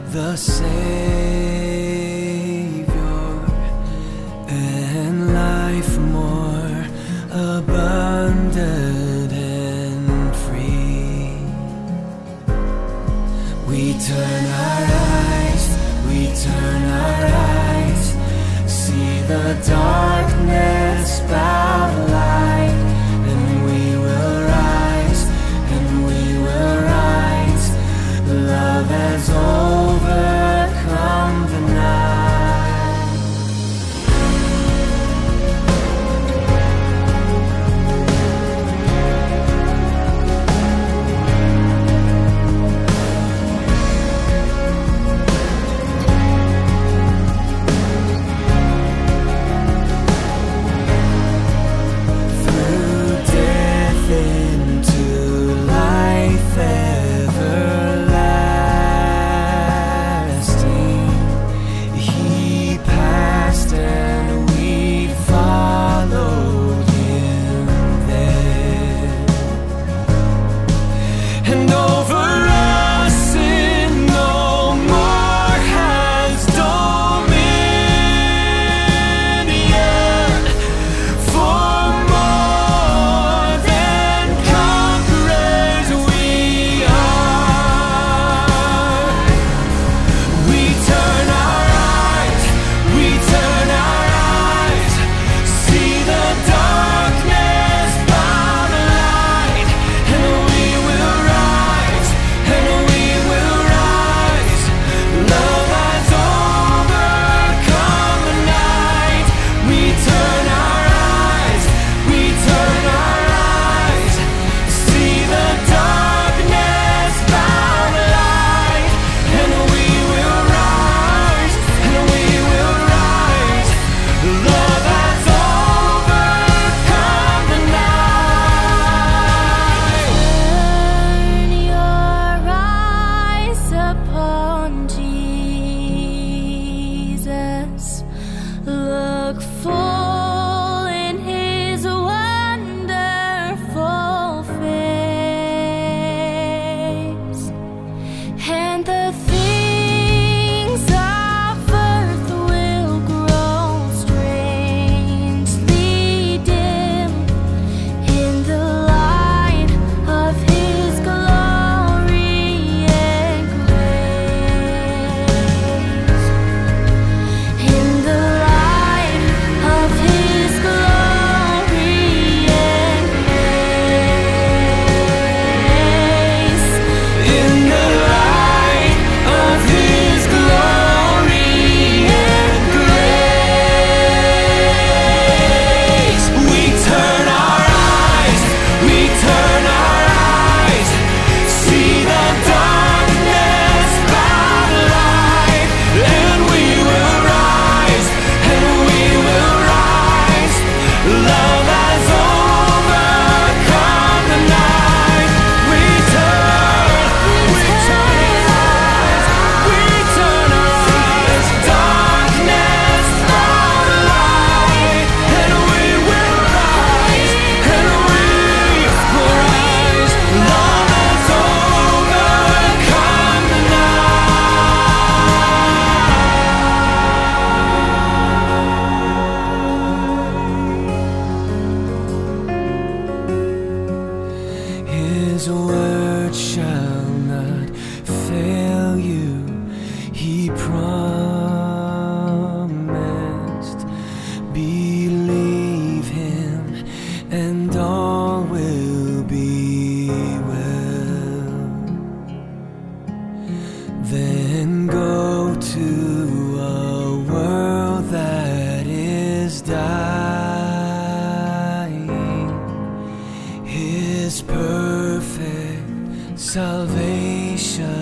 the Savior, and life more abundant and free. We turn our eyes, see the darkness bow to light, and we will rise, love has overcome the night. Through death into life everlasting, He passed and we followed Him there. And over us sin no more has dominion, for more than conquerors we are. We turn our eyes, see the darkness bow to light, and we will rise, love has overcome the night. We turn our eyes, see the darkness bow to light, and we will rise, love has overcome the night. Turn your eyes upon Jesus. Look full in His wonderful face, and the things of earth will grow strangely dim in the light of His glory and grace. In the light of His glory and grace. In the light of His glory and grace, we turn our eyes, see the darkness bow to light, and we will rise, love has overcome the night. We turn our eyes, darkness bow to light, and we will rise, love has overcome the night. His word shall not fail you, He promised. Believe Him, and all will be well. Then go to a world that is dying. His perfect salvation